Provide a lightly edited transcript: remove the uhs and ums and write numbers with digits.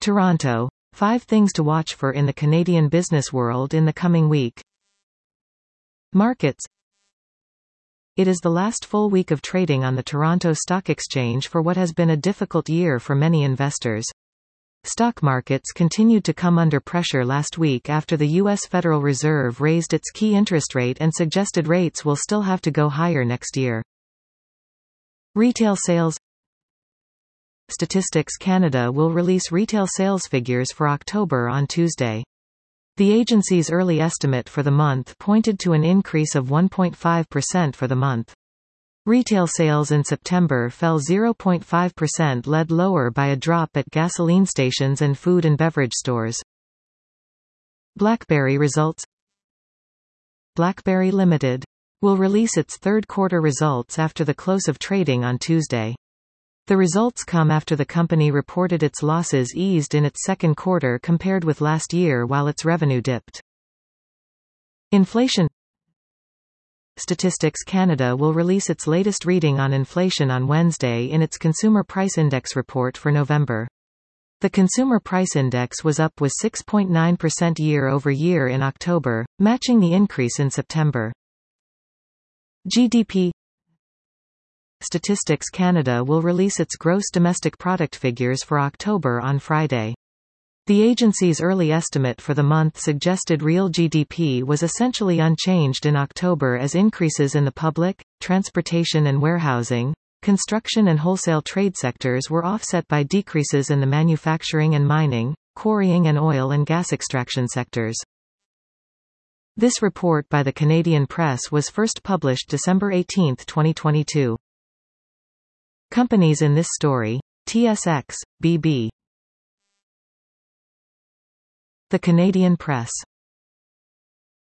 Toronto. 5 things to watch for in the Canadian business world in the coming week. Markets. It is the last full week of trading on the Toronto Stock Exchange for what has been a difficult year for many investors. Stock markets continued to come under pressure last week after the U.S. Federal Reserve raised its key interest rate and suggested rates will still have to go higher next year. Retail sales. Statistics Canada will release retail sales figures for October on Tuesday. The agency's early estimate for the month pointed to an increase of 1.5% for the month. Retail sales in September fell 0.5%, led lower by a drop at gasoline stations and food and beverage stores. BlackBerry results. BlackBerry Limited will release its third quarter results after the close of trading on Tuesday. The results come after the company reported its losses eased in its second quarter compared with last year while its revenue dipped. Inflation. Statistics Canada will release its latest reading on inflation on Wednesday in its Consumer Price Index report for November. The Consumer Price Index was up with 6.9% year-over-year in October, matching the increase in September. GDP. Statistics Canada will release its gross domestic product figures for October on Friday. The agency's early estimate for the month suggested real GDP was essentially unchanged in October as increases in the public, transportation and warehousing, construction and wholesale trade sectors were offset by decreases in the manufacturing and mining, quarrying and oil and gas extraction sectors. This report by the Canadian Press was first published December 18, 2022. Companies in this story: TSX, BB. The Canadian Press.